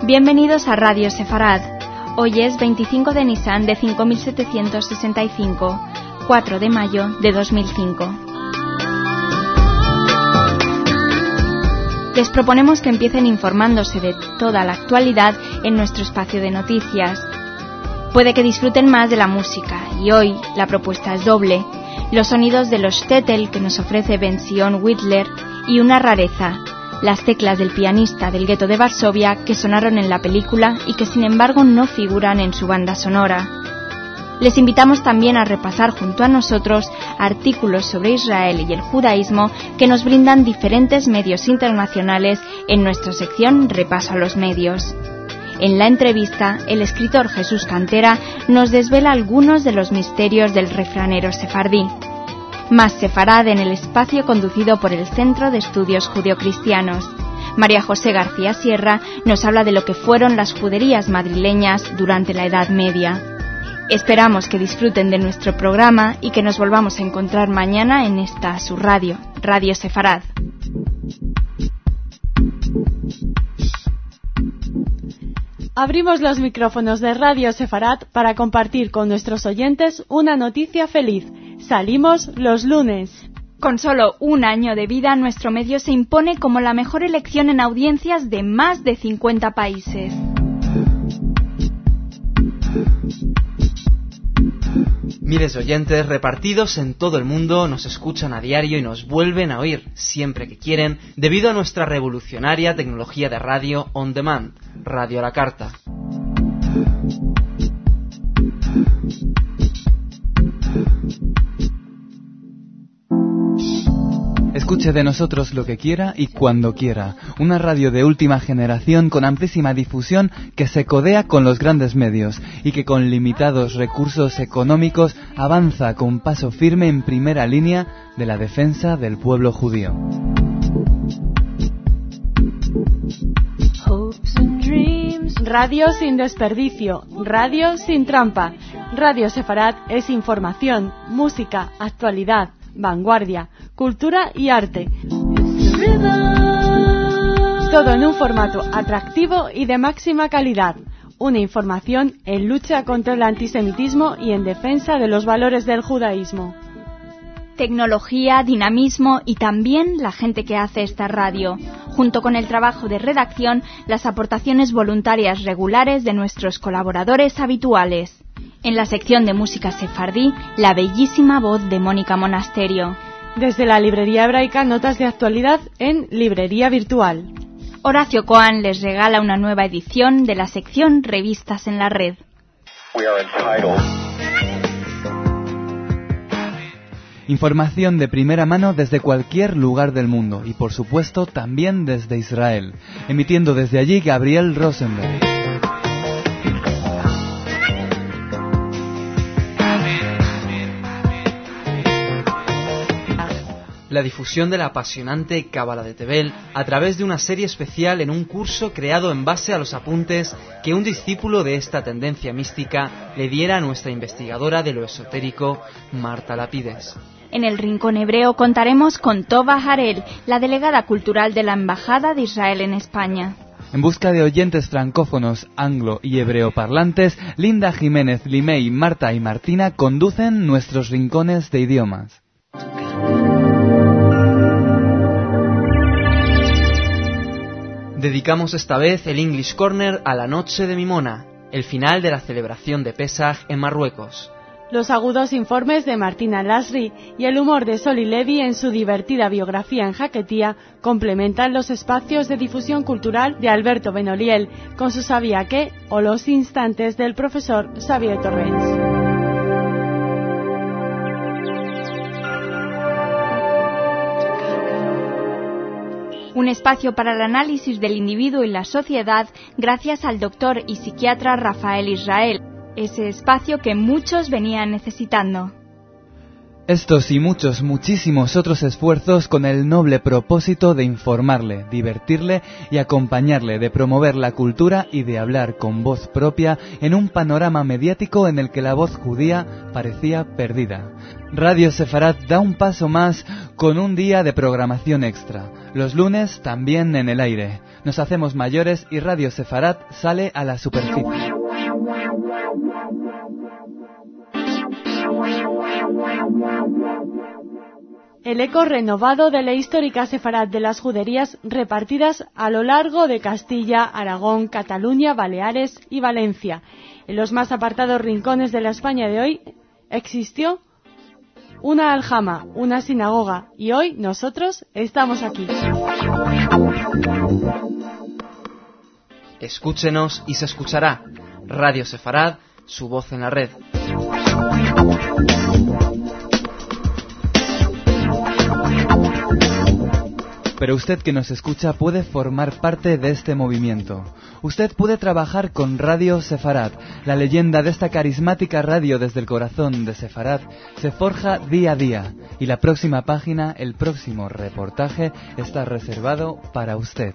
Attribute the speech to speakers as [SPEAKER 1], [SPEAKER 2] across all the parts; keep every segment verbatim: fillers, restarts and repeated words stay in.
[SPEAKER 1] Bienvenidos a Radio Sefarad. Hoy es veinticinco de Nisan de cinco mil setecientos sesenta y cinco, cuatro de mayo de dos mil cinco. Les proponemos que empiecen informándose de toda la actualidad en nuestro espacio de noticias. Puede que disfruten más de la música y hoy la propuesta es doble. Los sonidos de los shtetl que nos ofrece Ben-Zion Whitler y una rareza, las teclas del pianista del gueto de Varsovia que sonaron en la película y que sin embargo no figuran en su banda sonora. Les invitamos también a repasar junto a nosotros artículos sobre Israel y el judaísmo que nos brindan diferentes medios internacionales en nuestra sección Repaso a los medios. En la entrevista, el escritor Jesús Cantera nos desvela algunos de los misterios del refranero sefardí. Más Sefarad en el espacio conducido por el Centro de Estudios Judeocristianos. María José García Sierra nos habla de lo que fueron las juderías madrileñas durante la Edad Media. Esperamos que disfruten de nuestro programa y que nos volvamos a encontrar mañana en esta su radio, Radio Sefarad.
[SPEAKER 2] Abrimos los micrófonos de Radio Sefarad para compartir con nuestros oyentes una noticia feliz. Salimos los lunes.
[SPEAKER 1] Con solo un año de vida, nuestro medio se impone como la mejor elección en audiencias de más de cincuenta países.
[SPEAKER 3] Miles de oyentes repartidos en todo el mundo nos escuchan a diario y nos vuelven a oír siempre que quieren debido a nuestra revolucionaria tecnología de radio on demand, radio a la carta.
[SPEAKER 4] Escuche de nosotros lo que quiera y cuando quiera. Una radio de última generación con amplísima difusión que se codea con los grandes medios y que con limitados recursos económicos avanza con paso firme en primera línea de la defensa del pueblo judío.
[SPEAKER 2] Radio sin desperdicio, radio sin trampa. Radio Sefarad es información, música, actualidad, vanguardia, cultura y arte. Todo en un formato atractivo y de máxima calidad. Una información en lucha contra el antisemitismo y en defensa de los valores del judaísmo.
[SPEAKER 1] Tecnología, dinamismo y también la gente que hace esta radio. Junto con el trabajo de redacción, las aportaciones voluntarias regulares de nuestros colaboradores habituales. En la sección de música sefardí, la bellísima voz de Mónica Monasterio.
[SPEAKER 2] Desde la librería hebraica, notas de actualidad en Librería Virtual.
[SPEAKER 1] Horacio Coan les regala una nueva edición de la sección Revistas en la Red.
[SPEAKER 4] Información de primera mano desde cualquier lugar del mundo y, por supuesto, también desde Israel. Emitiendo desde allí Gabriel Rosenberg.
[SPEAKER 3] La difusión de la apasionante Cábala de Tebel a través de una serie especial en un curso creado en base a los apuntes que un discípulo de esta tendencia mística le diera a nuestra investigadora de lo esotérico, Marta Lapides.
[SPEAKER 1] En el Rincón Hebreo contaremos con Tova Harel, la delegada cultural de la Embajada de Israel en España.
[SPEAKER 4] En busca de oyentes francófonos, anglo y hebreo parlantes, Linda Jiménez, Limei, Marta y Martina conducen nuestros rincones de idiomas.
[SPEAKER 3] Dedicamos esta vez el English Corner a la Noche de Mimona, el final de la celebración de Pesaj en Marruecos.
[SPEAKER 2] Los agudos informes de Martina Lasri y el humor de Soli Levi en su divertida biografía en Jaquetía complementan los espacios de difusión cultural de Alberto Benoliel con su Sabía qué o los instantes del profesor Xavier Torrens.
[SPEAKER 1] Un espacio para el análisis del individuo y la sociedad gracias al doctor y psiquiatra Rafael Israel. Ese espacio que muchos venían necesitando.
[SPEAKER 4] Estos y muchos, muchísimos otros esfuerzos con el noble propósito de informarle, divertirle y acompañarle, de promover la cultura y de hablar con voz propia en un panorama mediático en el que la voz judía parecía perdida. Radio Sefarad da un paso más con un día de programación extra. Los lunes también en el aire. Nos hacemos mayores y Radio Sefarad sale a la superficie.
[SPEAKER 2] El eco renovado de la histórica Sefarad de las juderías repartidas a lo largo de Castilla, Aragón, Cataluña, Baleares y Valencia. En los más apartados rincones de la España de hoy existió una aljama, una sinagoga, y hoy nosotros estamos aquí.
[SPEAKER 3] Escúchenos y se escuchará. Radio Sefarad, su voz en la red.
[SPEAKER 4] Pero usted que nos escucha puede formar parte de este movimiento. Usted puede trabajar con Radio Sefarad. La leyenda de esta carismática radio desde el corazón de Sefarad se forja día a día. Y la próxima página, el próximo reportaje, está reservado para usted.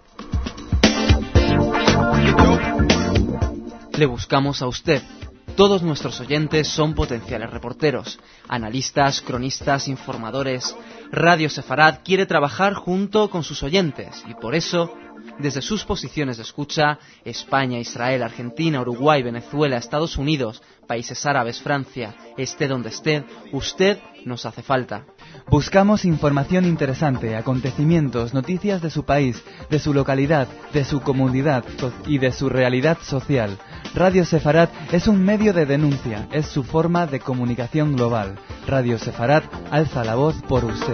[SPEAKER 3] Le buscamos a usted. Todos nuestros oyentes son potenciales reporteros, analistas, cronistas, informadores. Radio Sefarad quiere trabajar junto con sus oyentes y por eso, desde sus posiciones de escucha, España, Israel, Argentina, Uruguay, Venezuela, Estados Unidos, países árabes, Francia, esté donde esté, usted nos hace falta.
[SPEAKER 4] Buscamos información interesante, acontecimientos, noticias de su país, de su localidad, de su comunidad y de su realidad social. Radio Sefarad es un medio de denuncia, es su forma de comunicación global. Radio Sefarad alza la voz por usted.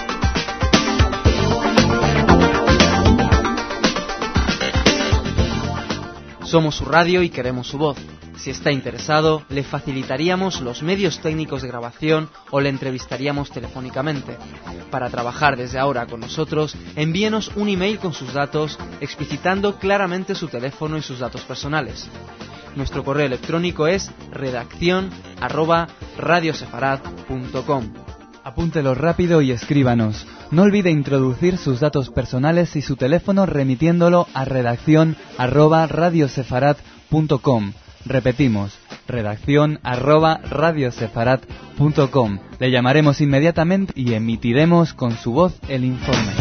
[SPEAKER 3] Somos su radio y queremos su voz. Si está interesado, le facilitaríamos los medios técnicos de grabación o le entrevistaríamos telefónicamente. Para trabajar desde ahora con nosotros, envíenos un email con sus datos, explicitando claramente su teléfono y sus datos personales. Nuestro correo electrónico es redacción arroba radiosefarad punto com.
[SPEAKER 4] Apúntelo rápido y escríbanos. No olvide introducir sus datos personales y su teléfono remitiéndolo a redacción arroba radiosefarad punto com. Repetimos, redacción arroba radiosefarad punto com. Le llamaremos inmediatamente y emitiremos con su voz el informe.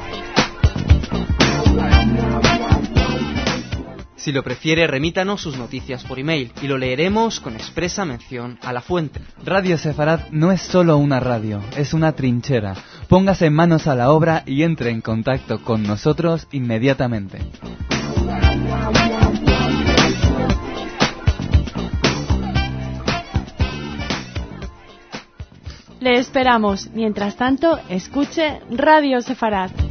[SPEAKER 3] Si lo prefiere, remítanos sus noticias por email y lo leeremos con expresa mención a la fuente.
[SPEAKER 4] Radio Sefarad no es solo una radio, es una trinchera. Póngase manos a la obra y entre en contacto con nosotros inmediatamente.
[SPEAKER 2] Le esperamos. Mientras tanto, escuche Radio Sefarad.